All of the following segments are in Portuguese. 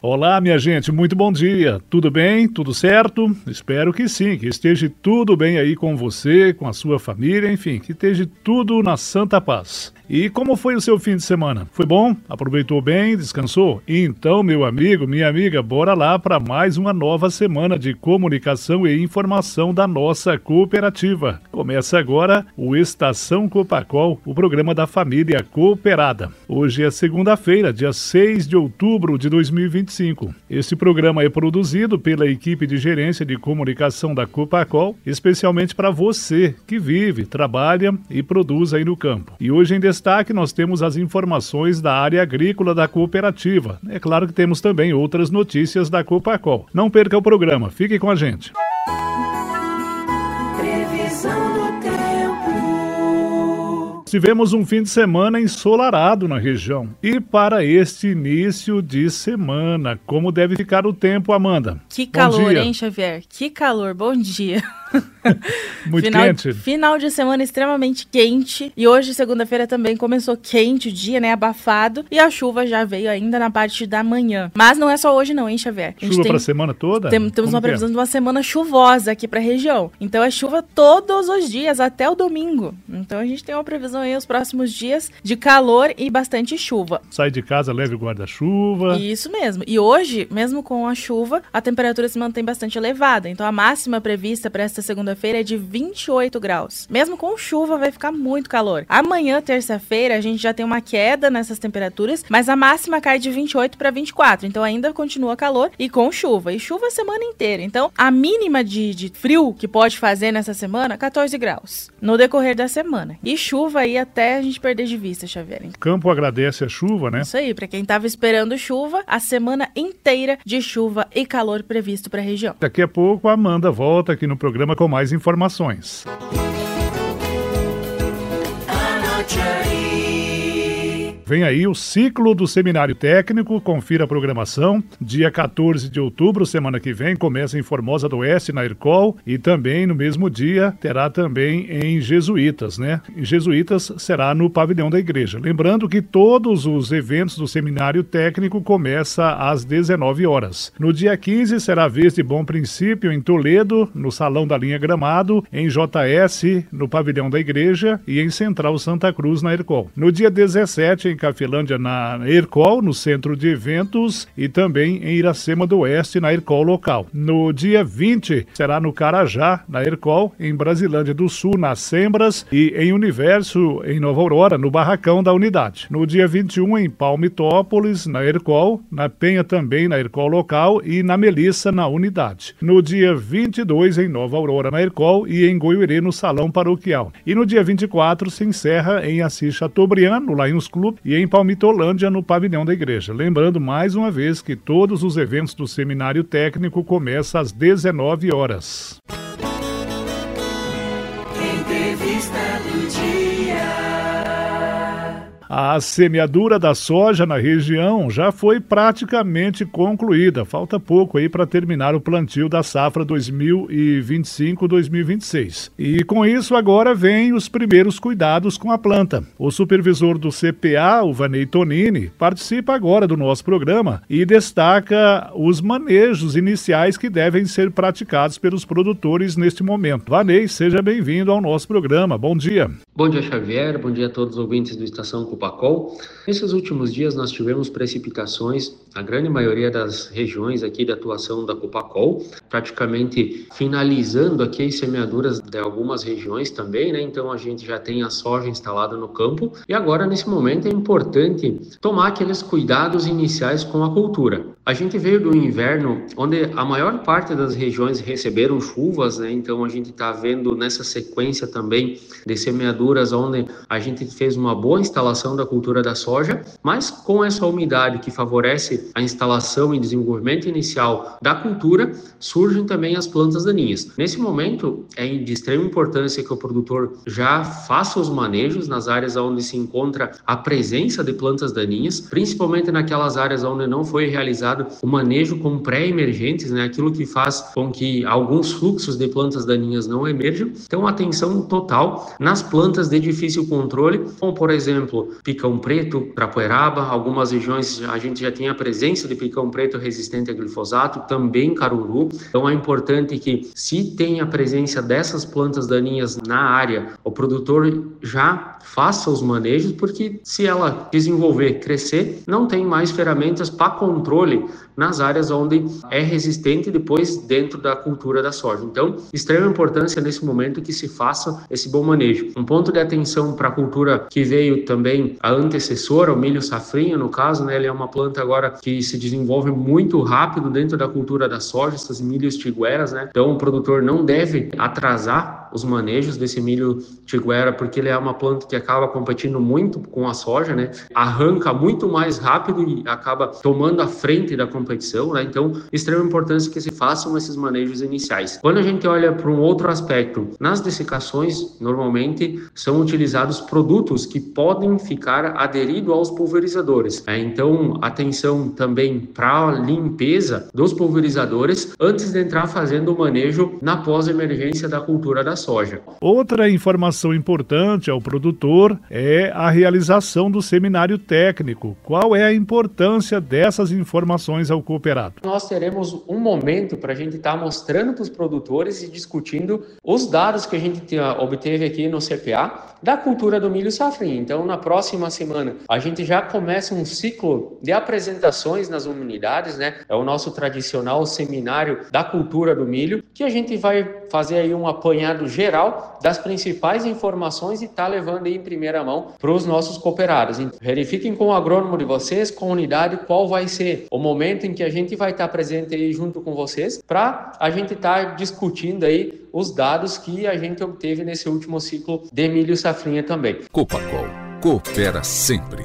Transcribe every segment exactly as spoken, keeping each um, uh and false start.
Olá, minha gente, muito bom dia. Tudo bem? Tudo certo? Espero que sim, que esteja tudo bem aí com você, com a sua família, enfim, que esteja tudo na santa paz. E como foi o seu fim de semana? Foi bom? Aproveitou bem? Descansou? Então, meu amigo, minha amiga, bora lá para mais uma nova semana de comunicação e informação da nossa cooperativa. Começa agora o Estação Copacol, o programa da família cooperada. Hoje é segunda-feira, dia seis de outubro de dois mil e vinte e cinco. Este programa é produzido pela equipe de gerência de comunicação da Copacol, especialmente para você que vive, trabalha e produz aí no campo. E hoje em destaque nós temos as informações da área agrícola da cooperativa. É claro que temos também outras notícias da Copacol. Não perca o programa, fique com a gente. Previsão do tempo. Tivemos um fim de semana ensolarado na região. E para este início de semana, como deve ficar o tempo, Amanda? Que calor, hein, Xavier? Que calor, bom dia. Muito final, quente. Final de semana extremamente quente. E hoje, segunda-feira, também começou quente o dia, né? Abafado. E a chuva já veio ainda na parte da manhã. Mas não é só hoje não, hein, Xavier? A gente Chuva tem, para a semana toda? Tem, temos Como uma previsão é? de uma semana chuvosa aqui para a região. Então é chuva todos os dias, até o domingo. Então a gente tem uma previsão aí os próximos dias de calor e bastante chuva. Sai de casa, leve o guarda-chuva. Isso mesmo. E hoje, mesmo com a chuva, a temperatura se mantém bastante elevada. Então a máxima prevista para esta segunda-feira é de vinte e oito graus. Mesmo com chuva, vai ficar muito calor. Amanhã, terça-feira, a gente já tem uma queda nessas temperaturas, mas a máxima cai de vinte e oito para vinte e quatro. Então ainda continua calor e com chuva. E chuva a semana inteira. Então a mínima de, de frio que pode fazer nessa semana, quatorze graus. No decorrer da semana. E chuva aí até a gente perder de vista, Xavier. O campo agradece a chuva, né? Isso aí, para quem tava esperando chuva, a semana inteira de chuva e calor previsto para a região. Daqui a pouco a Amanda volta aqui no programa com mais informações. Vem aí o ciclo do Seminário Técnico, confira a programação. Dia quatorze de outubro, semana que vem, começa em Formosa do Oeste, na Ercol, e também no mesmo dia terá também em Jesuítas, né? Em Jesuítas será no pavilhão da igreja. Lembrando que todos os eventos do Seminário Técnico começam às dezenove horas. No dia quinze será a vez de Bom Princípio em Toledo, no Salão da Linha Gramado, em J S, no pavilhão da igreja, e em Central Santa Cruz, na Ercol. No dia dezessete, em Cafelândia, na Ercol, no centro de eventos, e também em Iracema do Oeste, na Ercol local. No dia vinte, será no Carajá, na Ercol, em Brasilândia do Sul, nas Sembras, e em Universo, em Nova Aurora, no Barracão da unidade. No dia vinte e um, em Palmitópolis, na Ercol, na Penha também, na Ercol local, e na Melissa, na unidade. No dia vinte e dois, em Nova Aurora, na Ercol, e em Goiuerê, no Salão Paroquial. E no dia vinte e quatro, se encerra em Assis Chateaubriand, no Lions Club, e em Palmitolândia, no pavilhão da igreja. Lembrando mais uma vez que todos os eventos do Seminário Técnico começam às dezenove horas. Entrevista do dia. A semeadura da soja na região já foi praticamente concluída. Falta pouco aí para terminar o plantio da safra dois mil e vinte e cinco dois mil e vinte e seis. E com isso agora vem os primeiros cuidados com a planta. O supervisor do C P A, o Vanei Tonini, participa agora do nosso programa e destaca os manejos iniciais que devem ser praticados pelos produtores neste momento. Vanei, seja bem-vindo ao nosso programa. Bom dia. Bom dia, Xavier. Bom dia a todos os ouvintes do Estação Copacol. Nesses últimos dias nós tivemos precipitações, a grande maioria das regiões aqui de atuação da Copacol, praticamente finalizando aqui as semeaduras de algumas regiões também, né? Então a gente já tem a soja instalada no campo e agora nesse momento é importante tomar aqueles cuidados iniciais com a cultura. A gente veio do inverno onde a maior parte das regiões receberam chuvas, né? Então a gente está vendo nessa sequência também de semeaduras onde a gente fez uma boa instalação da cultura da soja, mas com essa umidade que favorece a instalação e desenvolvimento inicial da cultura, surgem também as plantas daninhas. Nesse momento é de extrema importância que o produtor já faça os manejos nas áreas onde se encontra a presença de plantas daninhas, principalmente naquelas áreas onde não foi realizada utilizado o manejo com pré-emergentes, né, aquilo que faz com que alguns fluxos de plantas daninhas não emerjam. Então, atenção total nas plantas de difícil controle, como por exemplo, picão preto, trapoeraba, algumas regiões a gente já tem a presença de picão preto resistente a glifosato, também caruru. Então, é importante que, se tem a presença dessas plantas daninhas na área, o produtor já faça os manejos, porque se ela desenvolver, crescer, não tem mais ferramentas para controle nas áreas onde é resistente depois dentro da cultura da soja. Então, extrema importância nesse momento que se faça esse bom manejo. Um ponto de atenção para a cultura que veio também a antecessora, o milho safrinha, no caso, né, ele é uma planta agora que se desenvolve muito rápido dentro da cultura da soja, essas milhos tigueras, né? Então, o produtor não deve atrasar os manejos desse milho tiguera, porque ele é uma planta que acaba competindo muito com a soja, né? Arranca muito mais rápido e acaba tomando a frente da competição, né? Então, extrema importância que se façam esses manejos iniciais. Quando a gente olha para um outro aspecto, nas dessecações, normalmente são utilizados produtos que podem ficar aderidos aos pulverizadores, né? Então, atenção também para a limpeza dos pulverizadores antes de entrar fazendo o manejo na pós-emergência da cultura da soja. Outra informação importante ao produtor é a realização do seminário técnico. Qual é a importância dessas informações ao cooperado? Nós teremos um momento para a gente estar tá mostrando para os produtores e discutindo os dados que a gente obteve aqui no C P A da cultura do milho safrinha. Então, na próxima semana, a gente já começa um ciclo de apresentações nas unidades, né? É o nosso tradicional seminário da cultura do milho, que a gente vai fazer aí um apanhado geral das principais informações e tá levando aí em primeira mão para os nossos cooperados. Então, verifiquem com o agrônomo de vocês, com a unidade, qual vai ser o momento em que a gente vai estar presente aí junto com vocês, para a gente estar discutindo aí os dados que a gente obteve nesse último ciclo de milho safrinha também. Copacol, coopera sempre.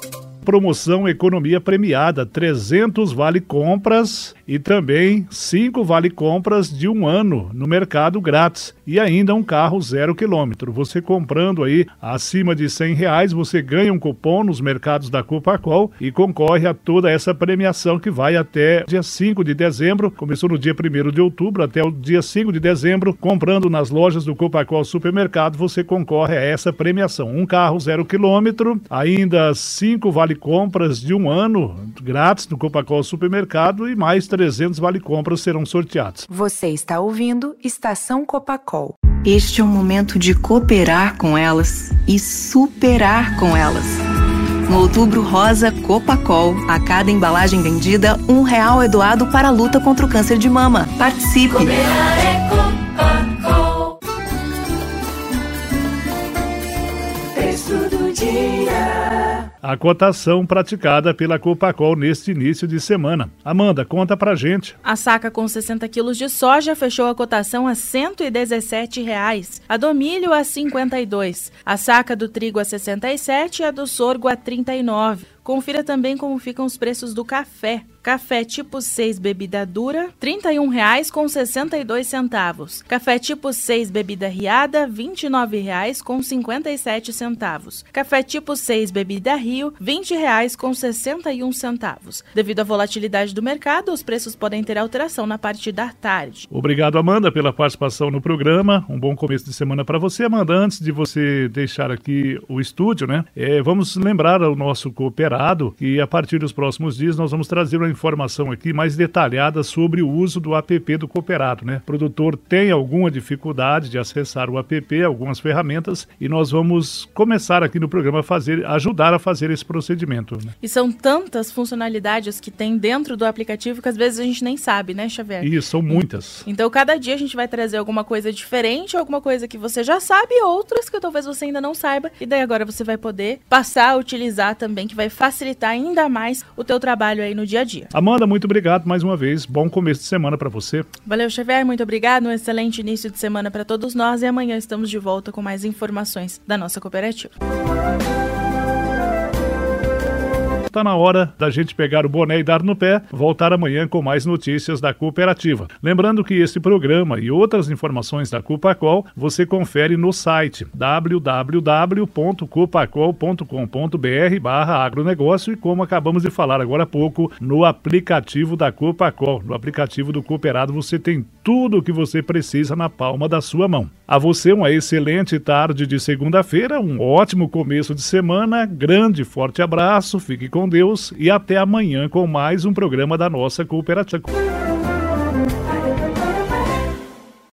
Promoção Economia Premiada, trezentos vale-compras e também cinco vale-compras de um ano no mercado grátis e ainda um carro zero quilômetro. Você comprando aí acima de cem reais, você ganha um cupom nos mercados da Copacol e concorre a toda essa premiação que vai até dia cinco de dezembro. Começou no dia primeiro de outubro até o dia cinco de dezembro. Comprando nas lojas do Copacol Supermercado, você concorre a essa premiação. Um carro zero quilômetro, ainda cinco vale compras de um ano grátis no Copacol Supermercado e mais trezentos vale-compras serão sorteados. Você está ouvindo Estação Copacol. Este é um momento de cooperar com elas e superar com elas. No Outubro Rosa Copacol, a cada embalagem vendida, um real é doado para a luta contra o câncer de mama. Participe! Cooperar é Copacol. Texto do dia. A cotação praticada pela Copacol neste início de semana. Amanda, conta pra gente. A saca com sessenta quilos de soja fechou a cotação a cento e dezessete reais. A do milho a cinquenta e dois. A saca do trigo a sessenta e sete e a do sorgo a trinta e nove. Confira também como ficam os preços do café. Café tipo seis bebida dura, trinta e um reais com sessenta e dois centavos. Café tipo seis bebida riada, vinte e nove reais com cinquenta e sete centavos. Café tipo seis bebida Rio, vinte reais com sessenta e um centavos. Devido à volatilidade do mercado, os preços podem ter alteração na parte da tarde. Obrigado, Amanda, pela participação no programa. Um bom começo de semana para você, Amanda. Antes de você deixar aqui o estúdio, né, é, vamos lembrar ao nosso cooperado que a partir dos próximos dias nós vamos trazer uma informação aqui mais detalhada sobre o uso do app do cooperado, né? O produtor tem alguma dificuldade de acessar o app, algumas ferramentas, e nós vamos começar aqui no programa a fazer, ajudar a fazer esse procedimento, né? E são tantas funcionalidades que tem dentro do aplicativo que às vezes a gente nem sabe, né, Xavier? Isso, são muitas. Então cada dia a gente vai trazer alguma coisa diferente, alguma coisa que você já sabe, outras que talvez você ainda não saiba, e daí agora você vai poder passar a utilizar também, que vai facilitar ainda mais o teu trabalho aí no dia a dia. Amanda, muito obrigado mais uma vez. Bom começo de semana para você. Valeu, Xavier. Muito obrigado. Um excelente início de semana para todos nós e amanhã estamos de volta com mais informações da nossa cooperativa. tá na hora da gente pegar o boné e dar no pé, voltar amanhã com mais notícias da cooperativa. Lembrando que esse programa e outras informações da Copacol você confere no site w w w ponto copacol ponto com ponto b r barra agronegócio e, como acabamos de falar agora há pouco, no aplicativo da Copacol. No aplicativo do Cooperado você tem tudo o que você precisa na palma da sua mão. A você uma excelente tarde de segunda-feira, um ótimo começo de semana, grande forte abraço, fique com Deus e até amanhã com mais um programa da nossa cooperativa.